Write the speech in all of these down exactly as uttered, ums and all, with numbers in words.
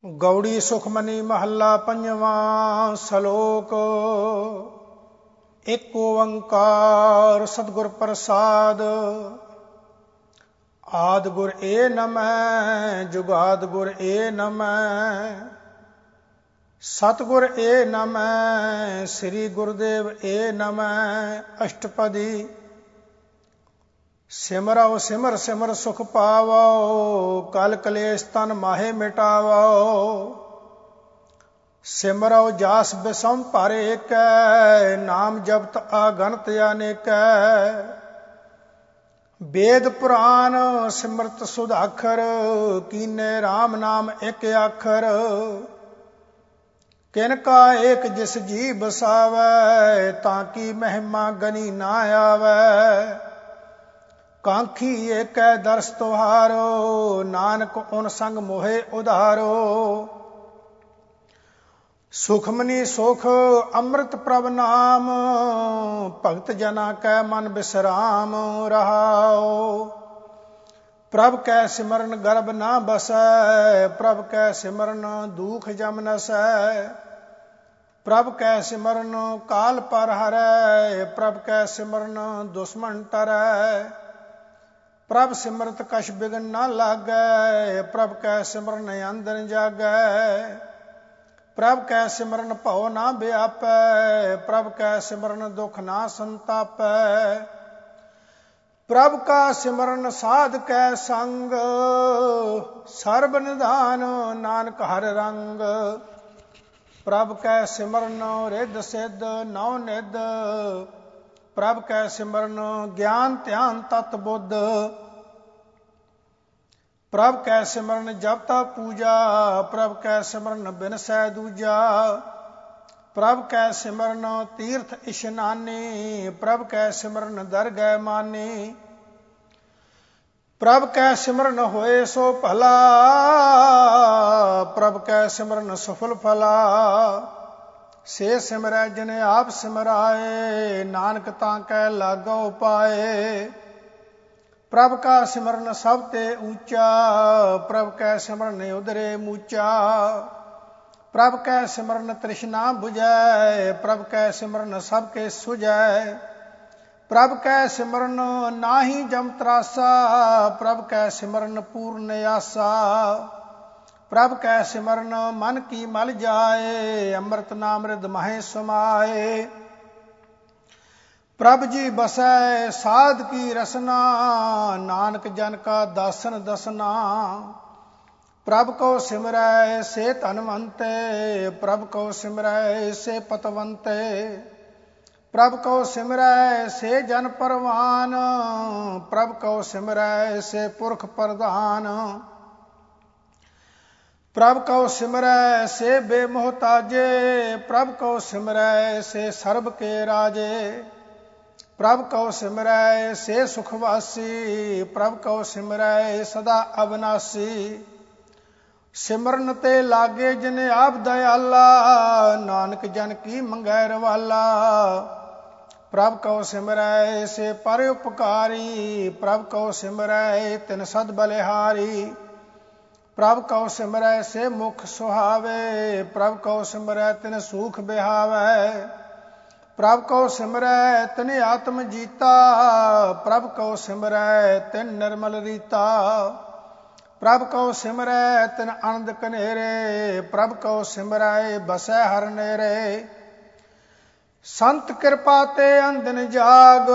ਗੌੜੀ ਸੁਖਮਨੀ ਮਹੱਲਾ ਪੰਜਵਾਂ। ਸਲੋਕ। ਇੱਕ ਓੰਕਾਰ ਸਤਿਗੁਰ ਪ੍ਰਸਾਦ। ਆਦਿ ਗੁਰ ਏ ਨਮੈ, ਜੁਗਾਦ ਗੁਰ ਏ ਨਮੈ, ਸਤਿਗੁਰ ਏ ਨਮੈ, ਸ੍ਰੀ ਗੁਰਦੇਵ ਏ ਨਮੈ। ਅਸ਼ਟਪਦੀ। ਸਿਮਰਉ ਸਿਮਰ ਸਿਮਰ ਸੁਖ ਪਾਵੋ, ਕਲ ਕਲੇਸ਼ ਤਨ ਮਾਹੇ ਮਿਟਾਵੋ। ਸਿਮਰਉ ਜਾਸ ਬਿਸਮ ਭਰ ਏਕੈ, ਨਾਮ ਜਪਤ ਆਗਨਤ ਅਨੇਕੈ। ਵੇਦ ਪੁਰਾਨ ਸਿਮਰਤ ਸੁਧਾਖਰ, ਕੀਨੇ RAM ਨਾਮ ਇੱਕ ਆਖਰ। ਕਿਨ ਕਾ ਏਕ ਜਿਸ ਜੀ ਬਸਾਵੈ, ਤਾਂ ਕੀ ਮਹਿਮਾ ਗਨੀ ਨਾ ਆਵੈ। ਕਾਂਖੀ ਏਕੈ ਦਰਸ ਤੁਹਾਰੋ, ਨਾਨਕ ਉਨ ਸੰਗ ਮੋਹਿ ਉਧਾਰੋ। ਸੁਖਮਨੀ ਸੁਖ ਅੰਮ੍ਰਿਤ ਪ੍ਰਭ ਨਾਮ, ਭਗਤ ਜਨਾ ਕੈ ਮਨ ਬਿਸਰਾਮ ਰਹਾਉ। ਪ੍ਰਭ ਕੈ ਸਿਮਰਨ ਗਰਭ ਨਾ ਬਸੈ, ਪ੍ਰਭ ਕੈ ਸਿਮਰਨ ਦੂਖ ਜਮ ਨਸੈ। ਪ੍ਰਭ ਕੈ ਸਿਮਰਨ ਕਾਲ ਪਰ ਹਰੈ, ਪ੍ਰਭ ਕੈ ਸਿਮਰਨ ਦੁਸ਼ਮਨ ਟਰੈ। ਪ੍ਰਭ ਸਿਮਰਤ ਕਛ ਬਿਗਨ ਨਾ ਲਾਗੈ, ਪ੍ਰਭ ਕੈ ਸਿਮਰਨ ਅੰਦਨ ਜਾਗੈ। ਪ੍ਰਭ ਕੈ ਸਿਮਰਨ ਭਉ ਨਾ ਵਿਆਪੈ, ਪ੍ਰਭ ਕੈ ਸਿਮਰਨ ਦੁਖ ਨਾ ਸੰਤਾਪੈ। ਪ੍ਰਭ ਕਾ ਸਿਮਰਨ ਸਾਧ ਕੈ ਸੰਗ, ਸਰਬ ਨਿਧਾਨ ਨਾਨਕ ਹਰਿ ਰੰਗ। ਪ੍ਰਭ ਕੈ ਸਿਮਰਨ ਰਿੱਧ ਸਿੱਧ ਨਉ ਨਿਧ, ਪ੍ਰਭ ਕੈ ਸਿਮਰਨ ਗਿਆਨ ਧਿਆਨ ਤਤ ਬੁੱਧ। ਪ੍ਰਭ ਕੈ ਸਿਮਰਨ ਜਪ ਤਪ ਪੂਜਾ, ਪ੍ਰਭ ਕੈ ਸਿਮਰਨ ਬਿਨਸੈ ਦੂਜਾ। ਪ੍ਰਭ ਕੈ ਸਿਮਰਨ ਤੀਰਥ ਇਸ਼ਨਾਨੀ, ਪ੍ਰਭ ਕੈ ਸਿਮਰਨ ਦਰਗਹਿ ਮਾਨੀ। ਪ੍ਰਭ ਕੈ ਸਿਮਰਨ ਹੋਏ ਸੋ ਭਲਾ, ਪ੍ਰਭ ਕੈ ਸਿਮਰਨ ਸਫਲ ਫਲਾ। ਸੇ ਸਿਮਰੈ ਜਿਨ ਆਪ ਸਿਮਰਾਏ, ਨਾਨਕ ਤਾਂ ਕੈ ਲਾਗੋ ਪਾਏ। ਪ੍ਰਭ ਕਾ ਸਿਮਰਨ ਸਭ ਤੇ ਊਚਾ, ਪ੍ਰਭ ਕੈ ਸਿਮਰਨ ਉਦਰੇ ਮੂਚਾ। ਪ੍ਰਭ ਕੈ ਸਿਮਰਨ ਤ੍ਰਿਸ਼ਨਾ ਬੁਝੈ, ਪ੍ਰਭ ਕੈ ਸਿਮਰਨ ਸਭ ਕੇ ਸੁਝੈ। ਪ੍ਰਭ ਕੈ ਸਿਮਰਨ ਨਾਹੀ ਜਮ ਤਰਾਸਾ, ਪ੍ਰਭ ਕੈ ਸਿਮਰਨ ਪੂਰਨ ਆਸਾ। ਪ੍ਰਭ ਕੈ ਸਿਮਰਨ ਮਨ ਕੀ ਮਲ ਜਾਏ, ਅੰਮ੍ਰਿਤ ਨਾਮ ਰਿਦ ਮਹਿ ਸਮਾਏ। ਪ੍ਰਭ ਜੀ ਬਸੈ ਸਾਧ ਕੀ ਰਸਨਾ, ਨਾਨਕ ਜਨ ਕਾ ਦਾਸਨ ਦਸਨਾ। ਪ੍ਰਭ ਕਉ ਸਿਮਰੈ ਸੇ ਧਨਵੰਤੇ, ਪ੍ਰਭ ਕਉ ਸਿਮਰੈ ਸੇ ਪਤਵੰਤੇ। ਪ੍ਰਭ ਕਉ ਸਿਮਰੈ ਸੇ ਜਨ ਪਰਵਾਨ, ਪ੍ਰਭ ਕਉ ਸਿਮਰੈ ਸੇ ਪੁਰਖ ਪ੍ਰਧਾਨ। ਪ੍ਰਭ ਕਉ ਸਿਮਰੈ ਸੇ ਬੇਮੋਹਤਾਜੇ, ਪ੍ਰਭ ਕਉ ਸਿਮਰੈ ਸੇ ਸਰਬ ਕੇ ਰਾਜੇ। ਪ੍ਰਭ ਕਉ ਸਿਮਰੈ ਸੇ ਸੁਖਵਾਸੀ, ਪ੍ਰਭ ਕਉ ਸਿਮਰੈ ਸਦਾ ਅਬਨਾਸੀ। ਸਿਮਰਨ ਤੇ ਲਾਗੇ ਜਿਨ ਆਪ ਦਇਆਲਾ, ਨਾਨਕ ਜਨ ਕੀ ਮੰਗੈ ਰਵਾਲਾ। ਪ੍ਰਭ ਕਉ ਸਿਮਰੈ ਸੇ ਪਰ ਉਪਕਾਰੀ, ਪ੍ਰਭ ਕਉ ਸਿਮਰੈ ਤਿਨ ਸਦ ਬਲਿਹਾਰੀ। ਪ੍ਰਭ ਕਉ ਸਿਮਰੈ ਸੇ ਮੁਖ ਸੁਹਾਵੇ, ਪ੍ਰਭ ਕਉ ਸਿਮਰੈ ਤਿਨ ਸੂਖ ਬਿਹਾਵੈ। ਪ੍ਰਭ ਕਉ ਸਿਮਰੈ ਤਿਨ ਆਤਮ ਜੀਤਾ, ਪ੍ਰਭ ਕਉ ਸਿਮਰੈ ਤਿਨ ਨਿਰਮਲ ਰੀਤਾ। ਪ੍ਰਭ ਕਉ ਸਿਮਰੈ ਤਿਨ ਅਨੰਦ ਕਨੇਰੇ, ਪ੍ਰਭ ਕਉ ਸਿਮਰੈ ਬਸੈ ਹਰ ਨੇਰੇ। ਸੰਤ ਕਿਰਪਾ ਤੇ ਅੰਦਨ ਜਾਗ,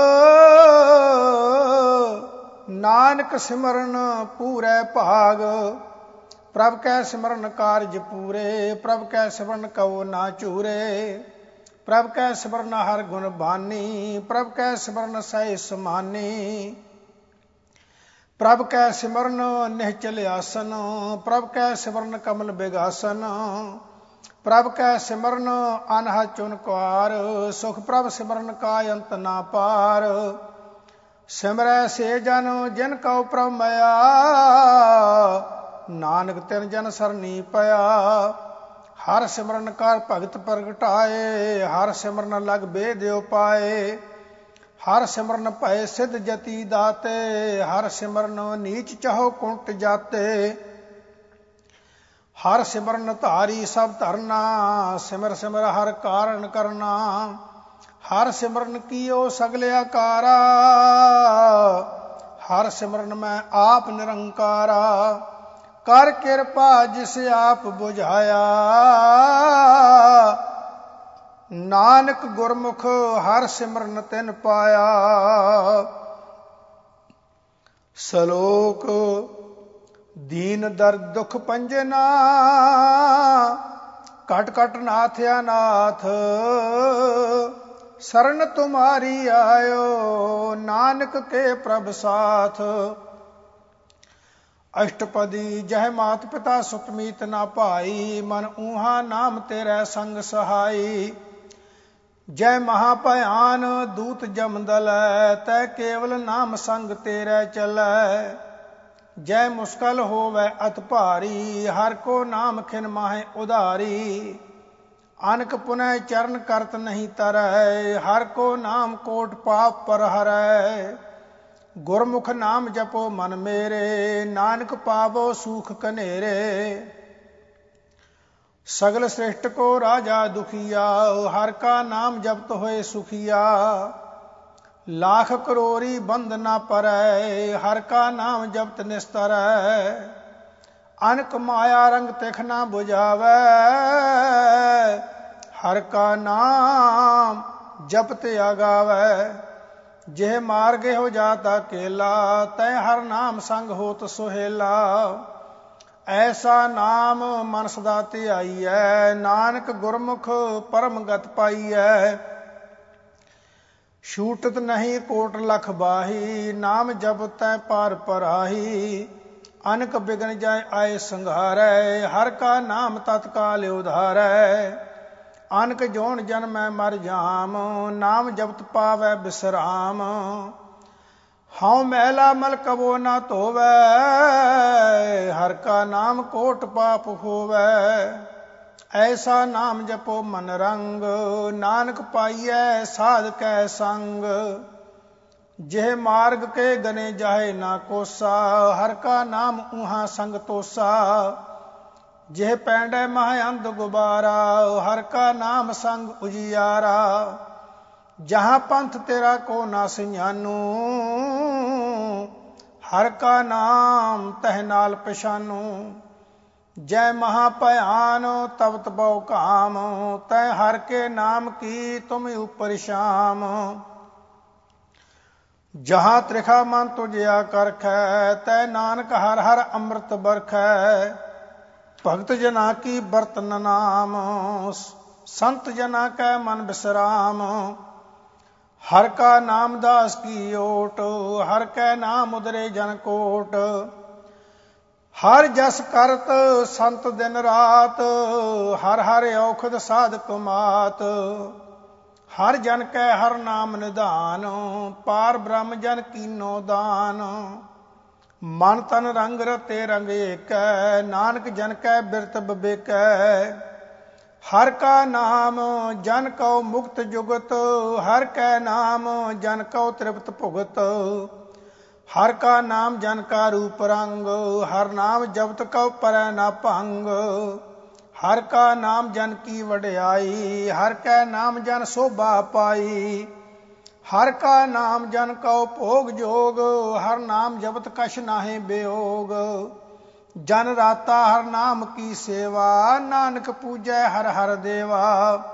ਨਾਨਕ ਸਿਮਰਨ ਪੂਰੈ ਭਾਗ। ਪ੍ਰਭ ਕੈ ਸਿਮਰਨ ਕਾਰਜ ਪੂਰੇ, ਪ੍ਰਭ ਕੈ ਸਿਮਰਨ ਕਉ ਨਾ ਝੂਰੇ। ਪ੍ਰਭ ਕੈ ਸਿਮਰਨ ਹਰ ਗੁਣ ਬਾਨੀ, ਪ੍ਰਭ ਕੈ ਸਿਮਰਨ ਸਹਿ ਸਮਾਨੀ। ਪ੍ਰਭ ਕੈ ਸਿਮਰਨ ਨਿਹਚਲ ਆਸਨ, ਪ੍ਰਭ ਕੈ ਸਿਮਰਨ ਕਮਲ ਬਿਗਾਸਨ। ਪ੍ਰਭ ਕੈ ਸਿਮਰਨ ਅਨਹਦ ਚੁਨਕਾਰ, ਸੁਖ ਪ੍ਰਭ ਸਿਮਰਨ ਕਾ ਅੰਤ ਨਾ ਪਾਰ। ਸਿਮਰੈ ਸੇ ਜਨ ਜਿਨ ਕਉ ਪ੍ਰਭ ਮਇਆ, ਨਾਨਕ ਤਿਨ ਜਨ ਸਰਨੀ ਪਿਆ। ਹਰ ਸਿਮਰਨ ਕਰ ਭਗਤ ਪ੍ਰਗਟਾਏ, ਹਰ ਸਿਮਰਨ ਲਗ ਬੇਦ ਉਪਾਏ। ਹਰ ਸਿਮਰਨ ਭਏ ਸਿਧ ਜਤੀ ਦਾਤੇ, ਹਰ ਸਿਮਰਨ ਨੀਚ ਚਾਹੋ ਕੁੰਟ ਜਾਤੇ। ਹਰ ਸਿਮਰਨ ਧਾਰੀ ਸਭ ਧਰਨਾ, ਸਿਮਰ ਸਿਮਰ ਹਰ ਕਾਰਨ ਕਰਨਾ। ਹਰ ਸਿਮਰਨ ਕੀਓ ਸਗਲ ਆਕਾਰਾ, ਹਰ ਸਿਮਰਨ ਮੈਂ ਆਪ ਨਿਰੰਕਾਰਾ। ਕਰ ਕਿਰਪਾ ਜਿਸ ਆਪ ਬੁਝਾਇਆ, ਨਾਨਕ ਗੁਰਮੁਖ ਹਰ ਸਿਮਰਨ ਤਿਨ ਪਾਇਆ। ਸ਼ਲੋਕ ਦੀਨ ਦਰਦ ਦੁਖ ਪੰਜਨਾ, ਕਟ ਕਟ ਨਾਥ ਅਨਾਥ। शरण तुम्हारी आयो, नानक के प्रभ साथ। अष्टपदी जह मात पिता सुत मीत ना भाई, मन ऊहा नाम तेरे संग सहाई। जय महाभयान दूत जमदल, तै केवल नाम संग तेरे चलै। जय मुश्किल होवै अत भारी, हर को नाम खिन माहे उधारी। अनक पुनः चरण करत नहीं तरै, हर को नाम कोट पाप पर हरै। गुरमुख नाम जपो मन मेरे, नानक पावो सुख कनेरे। सगल श्रेष्ठ को राजा दुखिया, हर का नाम जपत होए सुखिया। लाख करोरी बंद ना परै, हर का नाम जपत निस्तरै। अनक माया रंग तिख ना बुझावै, हर का नाम जपत आगावै। जेह मार्ग हो जाता केला, तै हर नाम संग होत सुहेला। ऐसा नाम मन सदा ध्याईऐ, नानक गुरमुख परम गत पाईऐ। छूटत नहीं कोट लख बाही, नाम जपतै पार पराही। अनक बिघन जाय आए संघारै, हर का नाम तत्काल उधारै। अनक जोन जन्मै मर जाम, नाम जपत पावै बिसराम। हऊँ मैला मल कबो ना धोवै, हर का नाम कोट पाप होवै। ऐसा नाम जपो मन रंग, नानक पाईऐ साध कै संग। जेह मार्ग के गने जाहे ना कोसा, हर का नाम ऊहा संग तोसा। जेह पैंडै महाअंध गुबारा, हर का नाम संग उजियारा। जहाँ पंथ तेरा को ना सियानू, हर का नाम तह नाल पछानू। जय महाभयान तब तबौ काम, तै हर के नाम की तुम ऊपर शाम। जहाँ त्रिखा मन तुझिया करखै, तै नानक हर हर अमृत बरखै। भगत जना की बरतन नाम, संत जना कै मन विश्राम। हर का नाम दास की ओट, हर कै नाम उदरे जन कोट। हर जस करत संत दिन रात, हर हर औखद साधक मात। हर जन कै हर नाम निधान, पार ब्रह्म जन कीनो दान। मन तन रंग रते रंग एकै, नानक जन कै बिरत बिबेकै। हर का नाम जन कौ मुक्त जुगत, हर कै नाम जन कौ तृप्त भुगत। हर का नाम जन का रूप रंग, हर नाम जपत कौ परै ना भंग। हर का नाम जन की वड्याई, हर कै नाम जन शोभा पाई। हर का नाम जन कौ भोग जोग, हर नाम जपत कछ नाहि बेयोग। जन राता हर नाम की सेवा, नानक पूजै हर हर देवा।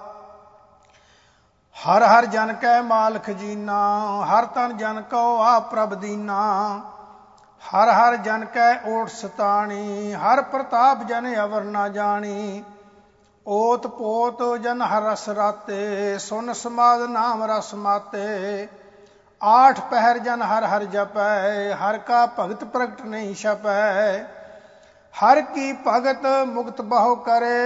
हर हर जन कै मालक जीना, हर तन जन कौ आप प्रभ दीना। हर हर जन कै ओट सताणी, हर प्रताप जन अवर ना जानी। ओत पोत जन हर रस राते, सुन समाद नाम रस माते। आठ पहर जन हर हर जपै, हर का भगत प्रगट नहीं छपै। हर की भगत मुक्त बहु करे,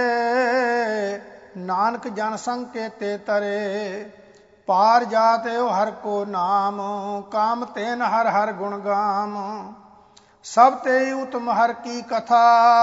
नानक जन संग के ते तरे। पार जाते हो हर को नाम, काम तेन हर हर गुण गाम। सब ते उत्तम हर की कथा,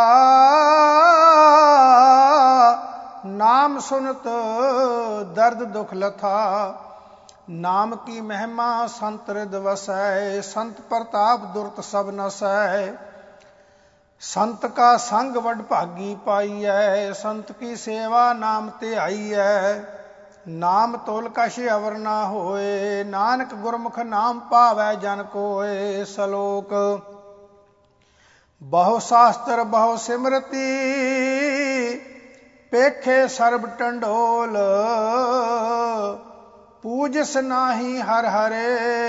नाम सुनत दर्द दुख लथा। नाम की महिमा संत हृद वसै, संत प्रताप दुरत सब नसै। संत का संग वड भागी पाई है, संत की सेवा नाम ते आई है। नाम तोल कश अवर ना होए, नानक गुरमुख नाम पावै जन कोय। सलोक बहु शास्त्र बहु सिमरती, पेखे सर्ब टंडोल। पूजस नाही हर हरे,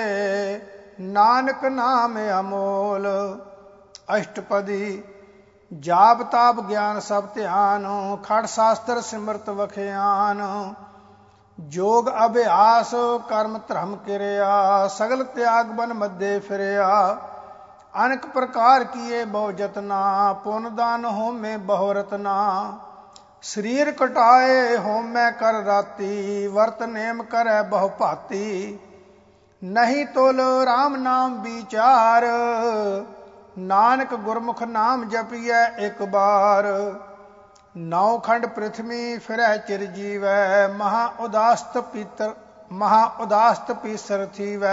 नानक नाम अमोल। अष्टपदी जाप ताप ज्ञान सब ध्यान, खड़ शास्त्र सिमरत वखियान। जोग अभ्यास कर्म धर्म किरिया, सगल त्याग बन मध्य फिरिया। अनेक प्रकार किए बहु जतना, पुन दान होमे बहु रतना। शरीर कटाए होमै कर राती, वर्त नेम करे बहु भाती। नहीं तोल राम नाम विचार, नानक गुरमुख नाम जपिए एक बार। नौ खंड पृथ्वी फिरै चिरजीवै, महा उदास्त पीतर महा उदास्त पीसर थीवै।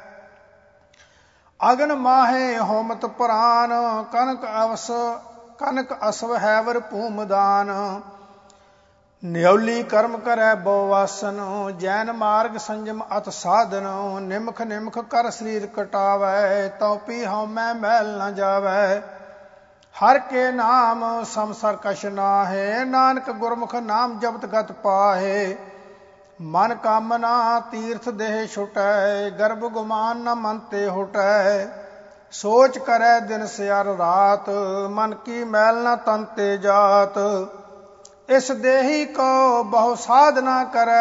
अगन माहे होमत प्राण, कनक अवस कनक असव हैवर भूमदान। न्यौली कर्म करे बहुवासन, जैन मार्ग संयम अत साधन। निमख निमख कर शरीर कटावै, तो पी हਉਮੈ मैल न जावै। हर के नाम समसर कछ नाहे, नानक गुरमुख नाम जपत गत पाहे। मन कामना तीर्थ देह छुटै, गर्भ गुमान न मन ते हुटै। सोच करे दिन सियार रात, मन की मैल न तन ते जात। इस देही को बहु साधना करे,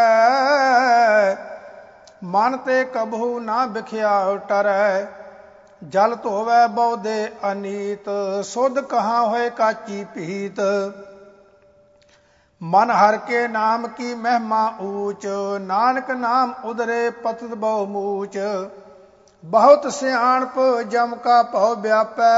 मन ते कबहू ना बिख्या टरै। जल धोवै बहु दे अनीत, सुध कहाँ होए काची पीत। मन हर के नाम की महिमा ऊंच, नानक नाम उदरे पतत बहु मूच। बहुत सियाणप जम का भव व्यापै,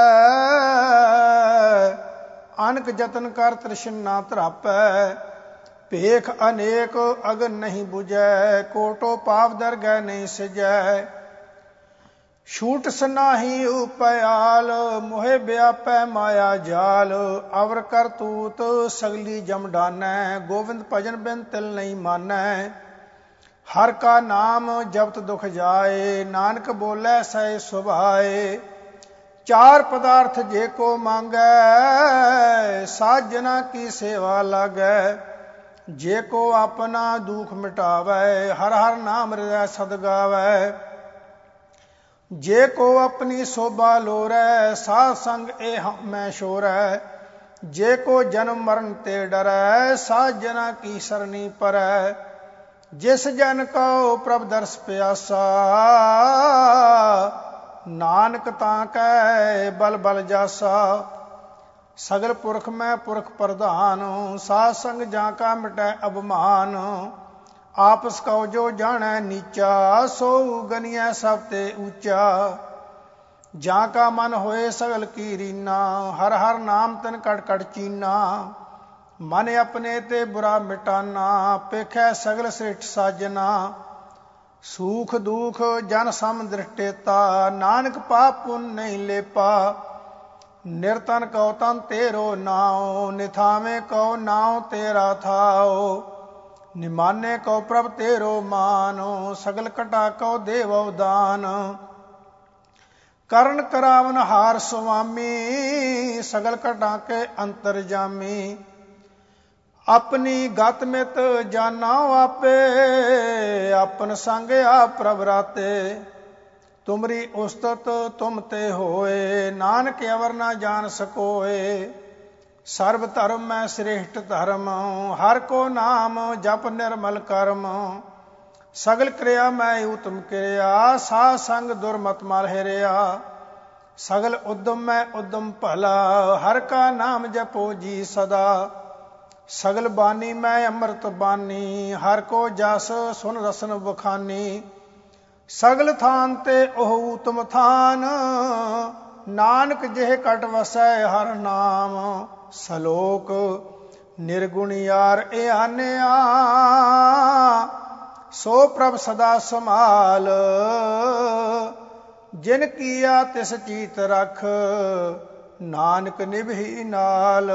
अनक जतन कर तृष्णा तरापै। भेख अनेक अगन नहीं बुझै, कोटो पाप दरगह नहीं सिजै। छूट सनाही उपयाल, मोहे व्यापै माया जाल। अवर करतूत सगली जम डानै, गोविंद भजन बिन तिल नहीं मानै। हर का नाम जपत दुख जाए, नानक बोलै सै सुभाए। चार पदार्थ जे को मांगै, साजना की सेवा लागै। जे को अपना दुख मिटावै, हर हर नाम हृदय सद गावै। जे को अपनी शोभा लोरै, साध संग ए हਉਮੈ छोरै। जे को जन्म मरण ते डरै, साध जना की सरनी परै। जिस जन को प्रभ दर्श प्यासा, नानक तां कै बल बल जासा। सगल पुरख मैं पुरख प्रधान, साध संग जा का मिटै अभिमान। आपस कौ जो जानै नीचा, सो गनियै सब ते ऊंचा। जा का मन होए सगल की रीना, हर हर नाम तिन कट कट चीना। मन अपने ते बुरा मिटाना, पेखै सगल श्रेष्ठ साजना। सूख दुख जन सम दृष्टेता, नानक पाप पुन नहीं लेपा। निरतन कौ तन तेरो नाव, निथावे कौ नाव तेरा थाओ। निमाने कौ प्रभ तेरो मान, सगल कटा कौ देवो दान। करण करावन हार स्वामी, सगल कटा के अंतर जामी। अपनी गत मित जाना आपे, अपन संग आप प्रभ राते। तुमरी उस्तत तुम ते होए, नानक अवर ना जान सकोए। सर्व धर्म मैं श्रेष्ठ धर्म, हर को नाम जप निर्मल कर्म। सगल क्रिया मैं उत्तम क्रिया, साध संग दुर्मत मल हिरिया। सगल उद्यम मैं उद्यम भला, हर का नाम जपो जी सदा। सगल बानी मैं अमृत बानी, हर को जस सुन रसन बखानी। सगल थान ते ओह उत्तम थान, नानक जेह कट वसै हर नाम। सलोक निर्गुण यार ए आनिया, सो प्रभ सदा संभाल। जिन किया तिस चीत रख, ਨਾਨਕ ਨਿਭੀ ਨਾਲ।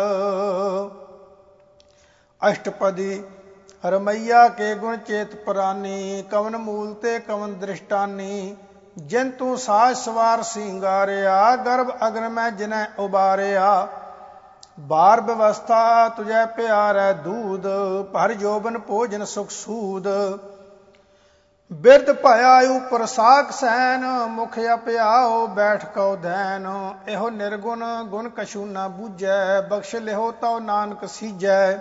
ਅਸ਼ਟਪਦੀ ਰਮਈਆ ਕੇ ਗੁਣ ਚੇਤ ਪ੍ਰਾਨੀ, ਕਵਨ ਮੂਲ ਤੇ ਕਵਨ ਦ੍ਰਿਸ਼ਟਾਨੀ। ਜਿਨ ਤੂੰ ਸਾਜ ਸਵਾਰ ਸਿੰਗਾਰਿਆ, ਗਰਭ ਅਗਨ ਮੈਂ ਜਿਨੈ ਉਬਾਰਿਆ। ਬਾਰ ਵਿਵਸਥਾ ਤੁਝੈ ਪਿਆਰੈ ਦੂਧ, ਭਰ ਜੋਬਨ ਭੋਜਨ ਸੁਖ ਸੂਦ। ਬਿਰਧ ਭਇਆ ਉਪਰ ਸਾਖ ਸੈਨ, ਮੁਖ ਅਪਿਆਓ ਬੈਠ ਕਉ ਧੈਨ। ਇਹੋ ਨਿਰਗੁਣ ਗੁਣ ਕਛੂ ਨਾ ਬੂਝੈ, ਬਖਸ਼ ਲਿਹੋ ਤਉ ਨਾਨਕ ਸੀਜੈ।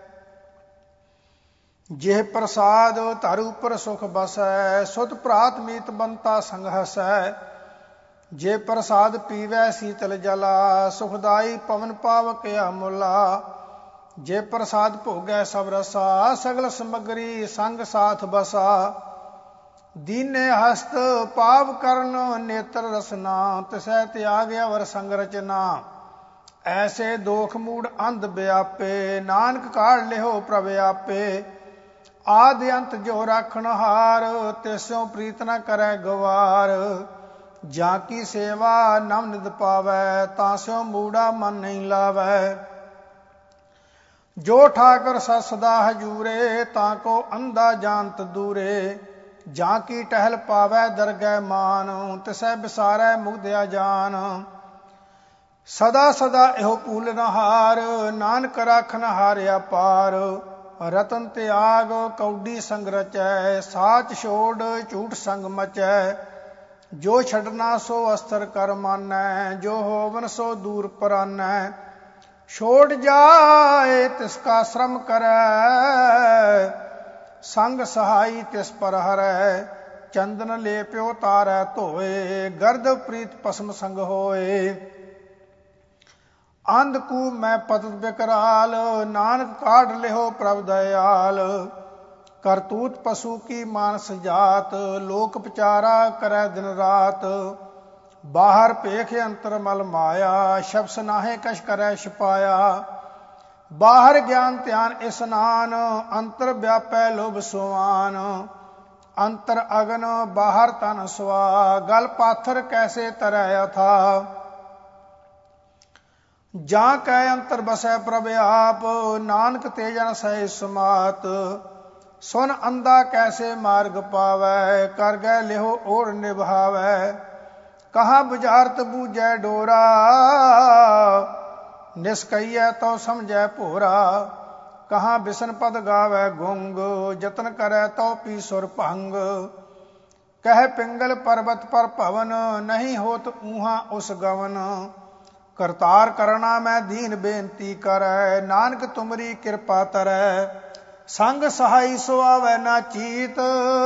ਜਿਹ ਪ੍ਰਸਾਦ ਧਰ ਉਪਰ ਸੁਖ ਬਸੈ, ਸੁਧ ਭਰਾਤ ਮੀਤ ਬੰਤਾ ਸੰਗ ਹਸੈ। ਜੇ ਪ੍ਰਸਾਦ ਪੀਵੈ ਸੀਤਲ ਜਲਾ, ਸੁਖਦਾਈ ਪਵਨ ਪਾਵਕ ਅਮੁਲਾ। ਜੇ ਪ੍ਰਸਾਦ ਭੋਗੈ ਸਭ ਰਸਾ, ਸਗਲ ਸਮਗਰੀ ਸੰਗ ਸਾਥ ਬਸਾ। ਦੀਨੇ ਹਸਤ ਪਾਵ ਕਰਨ ਨੇਤਰ ਰਸਨਾ, ਤਿਸੈ ਤਿਆਗ ਅਵਰ ਸੰਗ ਰਚਨਾ। ਐਸੇ ਦੋਖ ਮੂੜ ਅੰਧ ਵਿਆਪੇ, ਨਾਨਕ ਕਾਢ ਲਿਹੋ ਪ੍ਰਭ ਆਪੇ। ਆਦ ਅੰਤ ਜੋ ਰਾਖਣ ਹਾਰ, ਤਿਸੋਂ ਪ੍ਰੀਤ ਨ ਕਰੈ ਗਵਾਰ। ਜਾਂ ਕੀ ਸੇਵਾ ਨਵ ਨਿਧ ਪਾਵੈ, ਤਾਂ ਸਿਓ ਮੂੜਾ ਮਨ ਨਹੀਂ ਲਾਵੈ। ਜੋ ਠਾਕੁਰ ਸਦਾ ਸਦਾ ਹਜੂਰੇ, ਤਾਂ ਕੋ ਅੰਧਾ ਜਾਣਤ ਦੂਰੇ। ਜਾਂ ਕੀ ਟਹਿਲ ਪਾਵੈ ਦਰਗਹਿ ਮਾਨ, ਤਿਸੈ ਵਿਸਾਰੈ ਮੁਗਧਿਆ ਜਾਨ। ਸਦਾ ਸਦਾ ਇਹੋ ਭੂਲਨ ਹਾਰ, ਨਾਨਕ ਰਾਖਨ ਹਾਰ ਅਪਾਰ। ਰਤਨ ਤਿਆਗ ਕੌਡੀ ਸੰਗ ਰਚੈ, ਸਾਚ ਛੋੜ ਝੂਠ ਸੰਗ ਮਚੈ। ਜੋ ਛੱਡਣਾ ਸੋ ਅਸਥਰ ਕਰ ਮਾਨੈ, ਜੋ ਹੋਵਨ ਸੋ ਦੂਰ ਪਰਾਨੈ। ਛੋੜ ਜਾਏ ਤਿਸ ਕਾ ਸ਼ਰਮ ਕਰੈ, ਸੰਗ ਸਹਾਈ ਤਿਸ ਪਰ ਹਰੈ। ਚੰਦਨ ਲੇਪਿਓ ਤਾਰੈ ਧੋਏ, ਗਰਦ ਪ੍ਰੀਤ ਪਸਮ ਸੰਗ ਹੋਏ। ਅੰਧ ਕੂ ਮੈਂ ਪਤਿਤ ਬਿਕਰਾਲ, ਨਾਨਕ ਕਾਢ ਲਿਹੋ ਪ੍ਰਭ ਦਇਆਲ। ਕਰਤੂਤ ਪਸ਼ੂ ਕੀ ਮਾਨਸ ਜਾਤ, ਲੋਕ ਵਿਚਾਰਾ ਕਰੈ ਦਿਨ ਰਾਤ। ਬਾਹਰ ਭੇਖ ਅੰਤਰ ਮਲ ਮਾਇਆ, ਸ਼ਬਸ ਨਾਹੇ ਕਛ ਕਰੈ ਛਪਾਇਆ। ਬਾਹਰ ਗਿਆਨ ਧਿਆਨ ਇਸਨਾਨ, ਅੰਤਰ ਵਿਆਪੈ ਲੋਭ ਸੁਆਨ। ਅੰਤਰ ਅਗਨ ਬਾਹਰ ਤਨ ਸੁਆ, ਗਲ ਪਾਥਰ ਕੈਸੇ ਤਰੈ ਅਥਾ। ਜਾਂ ਕੈ ਅੰਤਰ ਬਸੈ ਪ੍ਰਭ ਆਪ, ਨਾਨਕ ਤੇ ਜਨ ਸਹਿ ਸਮਾਤ। ਸੁਨ ਅੰਧਾ ਕੈਸੇ ਮਾਰਗ ਪਾਵੈ, ਕਰ ਗੈ ਲਿਹੋ ਓੜ ਨਿਭਾਵੈ। ਕਹਾਂ ਬੁਝਾਰਤ ਬੂਝੈ ਡੋਰਾ, ਨਿਸਕਈਐ ਤਉ ਸਮਝੈ ਭੋਰਾ। ਕਹਾਂ ਬਿਸਨ ਪਦ ਗਾਵੈ ਗੁੰਗ, ਜਤਨ ਕਰੈ ਤਉ ਪੀ ਸੁਰ ਭੰਗ। ਕਹਿ ਪਿੰਗਲ ਪਰਬਤ ਪਰ ਭਵਨ, ਨਹੀਂ ਹੋਤ ਊਹਾਂ ਉਸ ਗਵਨ। ਕਰਤਾਰ ਕਰਣਾ ਮੈਂ ਦੀਨ ਬੇਨਤੀ ਕਰੈ, ਨਾਨਕ ਤੁਮਰੀ ਕਿਰਪਾ ਤਰੈ। ਸੰਗ ਸਹਾਈ ਸੋ ਆਵੈ ਨਾ ਚੀਤ,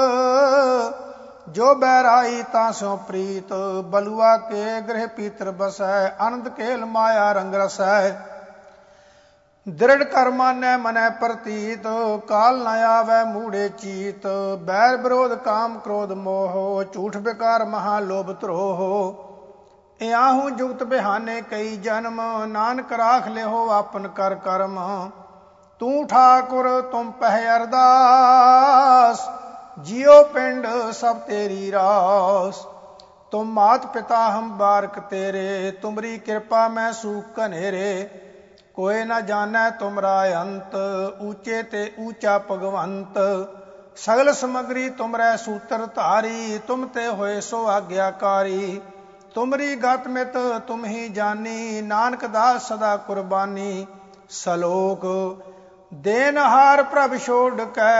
ਜੋ ਬੈਰਾਈ ਤਾਂ ਸਿਉ ਪ੍ਰੀਤ। ਬਲੂਆ ਕੇ ਗ੍ਰਹਿ ਪੀਤਰ ਬਸੈ, ਆਨੰਦ ਕੇਲ ਮਾਇਆ ਰੰਗ ਰਸੈ। ਦ੍ਰਿੜ ਕਰ ਮਾਨੈ ਮਨੈ ਪ੍ਰਤੀਤ, ਕਾਲ ਨ ਆਵੈ ਮੂੜੇ ਚੀਤ। ਬੈਰ ਵਿਰੋਧ ਕਾਮ ਕ੍ਰੋਧ ਮੋਹ, ਝੂਠ ਬਿਕਾਰ ਮਹਾ ਲੋਭ ਧਰੋਹ। ਇਆਹੂ ਜੁਗਤ ਬਿਹਾਨੇ ਕਈ ਜਨਮ, ਨਾਨਕ ਰਾਖ ਲਿਹੋ ਆਪਨ ਕਰ ਕਰਮ। ਤੂੰ ਠਾਕੁਰ ਤੁਮ ਪਹਿ ਅਰਦਾਸ, ਜਿਉ ਪਿੰਡ ਸਭ ਤੇਰੀ ਰਾਸ। ਤੁਮ ਮਾਤ ਪਿਤਾ ਹਮ ਬਾਰਕ ਤੇਰੇ, ਤੁਮਰੀ ਕਿਰਪਾ ਮੈਂ ਸੂਖ ਘਨੇਰੇ। ਕੋਇ ਨ ਜਾਣੈ ਤੁਮਰਾ ਅੰਤ, ਊਚੇ ਤੇ ਊਚਾ ਭਗਵੰਤ। ਸਗਲ ਸਮਗਰੀ ਤੁਮਰੈ ਸੂਤਰ ਧਾਰੀ, ਤੁਮ ਤੇ ਹੋਏ ਸੋ ਆਗਿਆਕਾਰੀ। ਤੁਮਰੀ ਗਤ ਮਿਤ ਤੁਮ ਹੀ ਜਾਨੀ, ਨਾਨਕ ਦਾਸ ਸਦਾ ਕੁਰਬਾਨੀ। ਸਲੋਕ ਦੇਨਹਾਰ ਪ੍ਰਭ ਛੋੜ ਕੈ,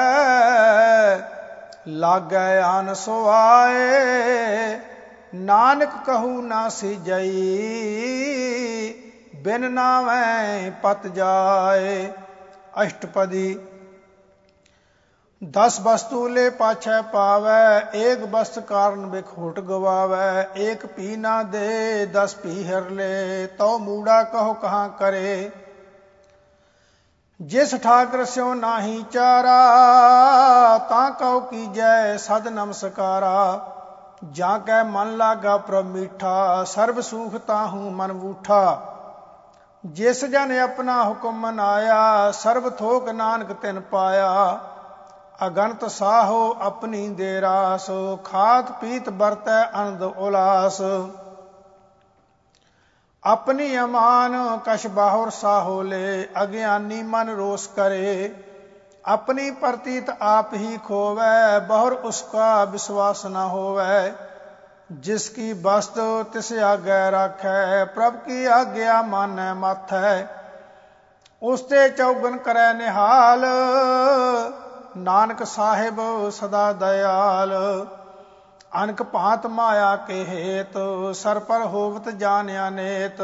ਲਾਗੈ ਆਨ ਸੋ ਆਏ। ਨਾਨਕ ਕਹੂ ਨਾ ਸਿਜਈ, ਬਿਨ ਨਾਵੈ ਪਤ ਜਾਏ। ਅਸ਼ਟਪਦੀ ਦਸ ਵਸਤੂ ਲੈ ਪਾਛੈ ਪਾਵੈ, ਏਕ ਬਸਤ ਕਾਰਨ ਬਿਖੋਟ ਗਵਾਵੈ। ਏਕ ਪੀ ਨਾ ਦੇ ਦਸ ਪੀ ਹਿਰ ਲੈ, ਤਉ ਮੂੜਾ ਕਹੋ ਕਹਾਂ ਕਰੇ। ਜਿਸ ਠਾਕਰ ਸਿਉ ਨਾਹੀ ਚਾਰਾ, ਤਾਂ ਕਉ ਕੀਜੈ ਸਦ ਨਮਸਕਾਰਾ। ਜਾਂ ਕੈ ਮਨ ਲਾਗਾ ਪ੍ਰਭ ਮੀਠਾ, ਸਰਬ ਸੂਖ ਤਾਹੂ ਮਨ ਬੂਠਾ। ਜਿਸ ਜਨ ਆਪਣਾ ਹੁਕਮ ਮਨਾਇਆ, ਸਰਬ ਥੋਕ ਨਾਨਕ ਤਿਨ ਪਾਇਆ। ਅਗਨਤ ਸਾਹੋ ਆਪਣੀ ਦੇ ਰਾਸ, ਖਾਤ ਪੀਤ ਵਰਤੈ ਅਨੰਦ ਉਲਾਸ। ਆਪਣੀ ਅਮਾਨ ਕਛ ਬਾਹੁਰ ਸਾਹੋ ਲੈ, ਅਗਿਆਨੀ ਮਨ ਰੋਸ ਕਰੇ। ਆਪਣੀ ਪ੍ਰਤੀਤ ਆਪ ਹੀ ਖੋਵੈ, ਬਹੁਰ ਉਸਕਾ ਵਿਸ਼ਵਾਸ ਨਾ ਹੋਵੈ। ਜਿਸ ਕੀ ਬਸਤ ਤਿਸ ਆਗੈ ਰਾਖੈ, ਪ੍ਰਭ ਕੀ ਆਗਿਆ ਮਾਨੈ ਮਾਥੈ। ਉਸ ਤੇ ਚੌਗਨ ਕਰੈ ਨਿਹਾਲ, ਨਾਨਕ ਸਾਹਿਬ ਸਦਾ ਦਇਆਲ। ਅਨਕ ਭਾਂਤ ਮਾਇਆ ਕੇ ਹੇਤ, ਸਰ ਪਰ ਹੋਵਤ ਜਾਣਿਆ ਨੇਤ।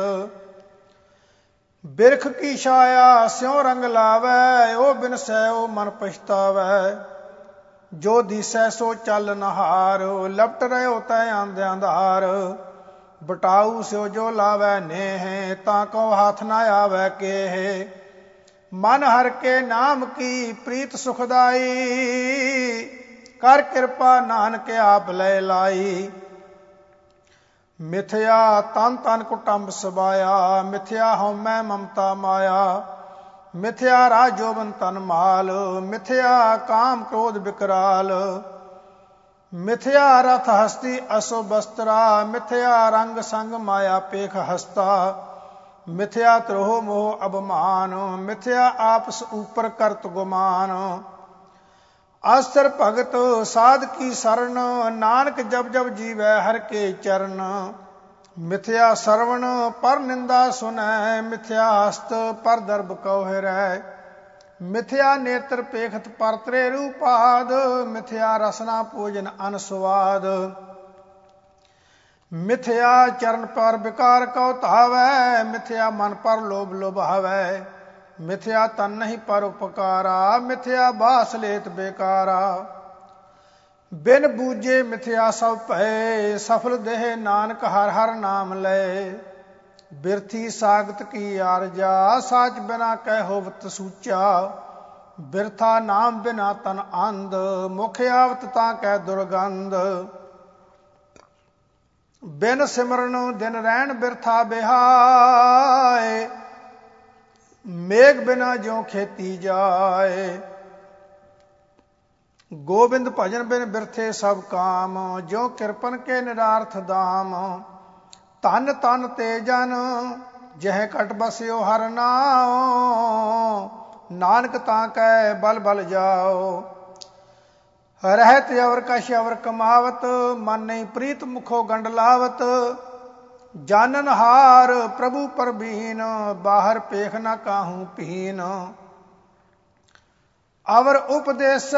ਬਿਰਖ ਕੀ ਛਾਇਆ ਸਿਉ ਰੰਗ ਲਾਵੈ, ਉਹ ਬਿਨਸੈ ਉਹ ਮਨ ਪਛਤਾਵੈ। ਜੋ ਦੀਸੈ ਸੋ ਚੱਲ ਨਹਾਰ, ਲਪਟ ਰਹਿਓ ਤੈ ਆਂਦ ਅੰਧਾਰ। ਬਟਾਊ ਸਿਓ ਜੋ ਲਾਵੈ ਨੇਹ, ਤਾਂ ਕੋ ਹੱਥ ਨਾ ਆਵੈ ਕੇਹ। ਮਨ ਹਰ ਕੇ ਨਾਮ ਕੀ ਪ੍ਰੀਤ ਸੁਖਦਾਈ, ਕਰ ਕਿਰਪਾ ਨਾਨਕ ਆਪ ਲੈ ਲਾਈ। ਮਿਥਿਆ ਤਨ ਤਨ ਕੁਟੰਬ ਸਬਾਇਆ, ਮਿਥਿਆ ਹਉਮੈ ਮਮਤਾ ਮਾਇਆ। ਮਿਥਿਆ ਰਾਜ ਜੋਬਨ ਤਨ ਮਾਲ, ਮਿਥਿਆ ਕਾਮ ਕ੍ਰੋਧ ਵਿਕਰਾਲ। ਮਿਥਿਆ ਰਥ ਹਸਤੀ ਅਸੋ ਬਸਤਰਾ, ਮਿਥਿਆ ਰੰਗ ਸੰਗ ਮਾਇਆ ਪੇਖ ਹਸਤਾ। ਮਿਥਿਆ ਤਰੋਹ ਮੋਹ ਅਭਮਾਨ, ਮਿਥਿਆ ਆਪਸ ਉਪਰ ਕਰਤ ਗੁਮਾਨ। ਅਸਰ ਭਗਤ ਸਾਧ ਕੀ ਸਰਣ, ਨਾਨਕ ਜਬ ਜਬ ਜੀਵੈ ਹਰ ਕੇ ਚਰਨ। ਮਿਥਿਆ ਸਰਵਣ ਪਰ ਨਿੰਦਾ ਸੁਨੈ, ਮਿਥਿਆ ਹਸਤ ਪਰ ਦਰਬ ਕਉਹਿਰੈ। ਮਿਥਿਆ ਨੇਤਰ ਪੇਖਤ ਪਰ ਤ੍ਰੇ ਰੂਪਾਦ, ਮਿਥਿਆ ਰਸਨਾ ਭੋਜਨ ਅਨ ਸੁਆਦ। ਮਿਥਿਆ ਚਰਨ ਪਰ ਵਿਕਾਰ ਕਉ ਧਾਵੈ, ਮਿਥਿਆ ਮਨ ਪਰ ਲੋਭ ਲੋਭਾਵੈ। ਮਿਥਿਆ ਤਨ ਨਹੀਂ ਪਰ ਉਪਕਾਰਾ, ਮਿਥਿਆ ਬਾਸ ਲੇਤ ਬੇਕਾਰਾ। ਬਿਨ ਬੂਝੇ ਮਿਥਿਆ ਸਭ ਭਏ, ਸਫਲ ਦੇਹ ਨਾਨਕ ਹਰ ਹਰ ਨਾਮ ਲਏ। ਬਿਰਥੀ ਸਾਗਤ ਕੀ ਆਰਜਾ, ਸਾਚ ਬਿਨਾ ਕਹਿ ਹੋਵਤ ਸੂਚਾ। ਬਿਰਥਾ ਨਾਮ ਬਿਨਾ ਤਨ ਅੰਧ, ਮੁਖ ਆਵਤ ਤਾਂ ਕਹਿ ਦੁਰਗੰਧ। ਬਿਨ ਸਿਮਰਨ ਦਿਨ ਰਹਿਣ ਬਿਰਥਾ ਬਿਹਾਏ, ਮੇਘ ਬਿਨਾ ਜਿਉ ਖੇਤੀ ਜਾਏ। ਗੋਬਿੰਦ ਭਜਨ ਬਿਨ ਬਿਰਥੇ ਸਭ ਕਾਮ, ਜਿਉ ਕਿਰਪਨ ਕੇ ਨਿਰਾਰਥ ਦਾਮ। ਧਨ ਤਨ ਤੇ ਜਨ ਜਹ ਕਟ ਬਸਿਓ ਹਰ ਨਾਉ, ਨਾਨਕ ਤਾਂ ਕੈ ਬਲ ਬਲ ਜਾਓ। ਰਹਿਤ ਅਵਰ ਕਛ ਅਵਰ ਕਮਾਵਤ, ਮਨ ਨਹੀਂ ਪ੍ਰੀਤ ਮੁਖੋ ਗੰਡ ਲਾਵਤ। ਜਾਨਨ ਹਾਰ ਪ੍ਰਭੂ ਪਰਬੀਨ, ਬਾਹਰ ਪੇਖ ਨਾ ਕਾਹੂ ਪੀਨ। ਅਵਰ ਉਪਦੇਸੈ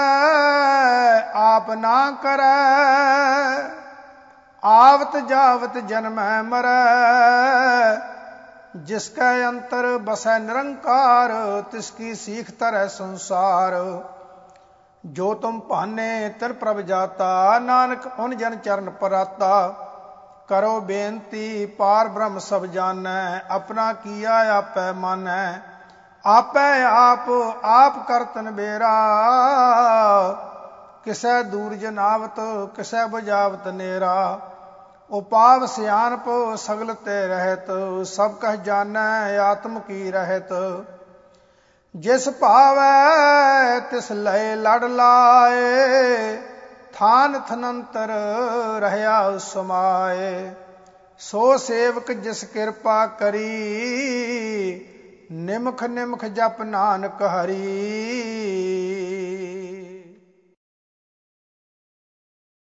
ਆਪ ਨਾ ਕਰੈ, ਆਵਤ ਜਾਵਤ ਜਨਮੈ ਮਰੈ। ਜਿਸ ਕੈ ਅੰਤਰ ਬਸੈ ਨਿਰੰਕਾਰ, ਤਿਸ ਕੀ ਸੀਖ ਧਰੈ ਸੰਸਾਰ। ਜੋ ਤੁਮ ਭਾਨੇ ਤਿਰ ਪ੍ਰਭ ਜਾਤਾ, ਨਾਨਕ ਉਨ ਜਨ ਚਰਨ ਪਰਾਤਾ। ਕਰੋ ਬੇਨਤੀ ਪਾਰ ਬ੍ਰਹਮ ਸਭ ਜਾਣੈ, ਆਪਣਾ ਕੀਆ ਆਪੈ ਮਾਨੈ। ਆਪੈ ਆਪ ਆਪ ਕਰਤਨ ਬੇਰਾ, ਕਿਸੈ ਦੂਰ ਜਨਾਵਤ ਕਿਸੈ ਬੁਝਾਵਤ ਨੇਰਾ। ਉਪਾਵ ਸਿਆਣਪ ਸਗਲ ਤੇ ਰਹਿਤ, ਸਭ ਕਹ ਜਾਣੈ ਆਤਮ ਕੀ ਰਹਿਤ। ਜਿਸ ਭਾਵੈ ਤਿਸ ਲਏ ਲੜ ਲਾਏ, ਥਾਨ ਥਨੰਤਰ ਰਹਿਆ ਸਮਾਏ। ਸੋ ਸੇਵਕ ਜਿਸ ਕਿਰਪਾ ਕਰੀ, ਨਿਮਖ ਨਿਮਖ ਜਪ ਨਾਨਕ ਹਰੀ।